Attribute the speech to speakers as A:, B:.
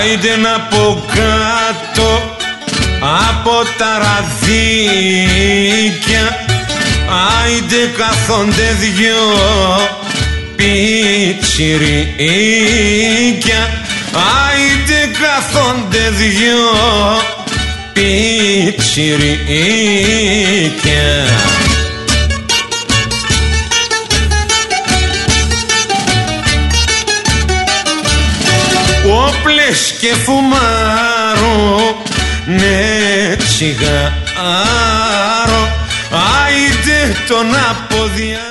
A: άιντε να πω κάτω από τα ραδίκια, άιντε καθόνται δυο πιτσιρίκια, άιντε καθόνται δυο πιτσιρίκια. Όπλες και φουμάρο, ναι τσιγάρο, άιντε τον αποδιά.